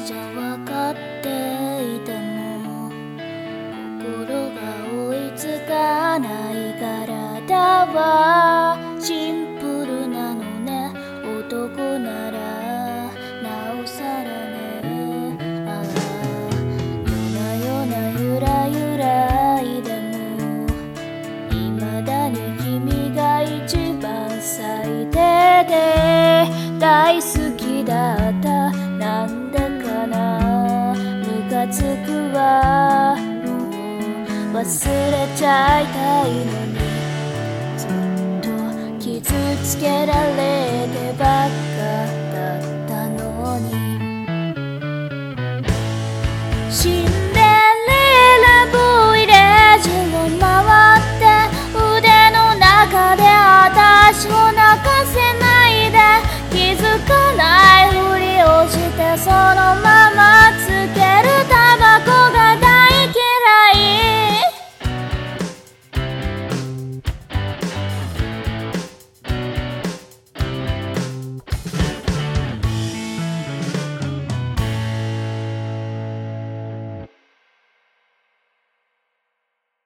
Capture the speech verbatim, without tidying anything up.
じゃ分かっていても心が追いつかない体はシンプルなのね。男ならなおさらね。ああ夜な夜なゆらゆらいでも未だに君が一番最低で大好きだった。なんでかなムカつくわ。もう忘れちゃいたいのにずっと傷つけられてばっかだったのに。